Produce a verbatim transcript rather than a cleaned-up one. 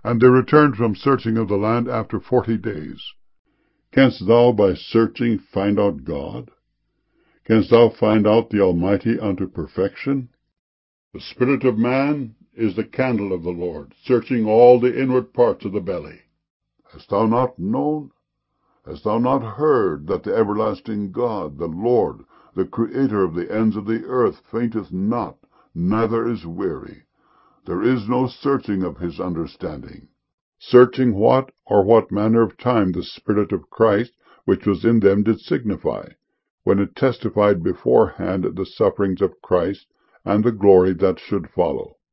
And they returned from searching of the land after forty days. Canst thou by searching find out God? Canst thou find out the Almighty unto perfection? The spirit of man is the candle of the Lord, searching all the inward parts of the belly. Hast thou not known? Hast thou not heard that the everlasting God, the Lord, the Creator of the ends of the earth, fainteth not, neither is weary? There is no searching of his understanding. Searching what or what manner of time the Spirit of Christ, which was in them, did signify, when it testified beforehand the sufferings of Christ, and the glory that should follow.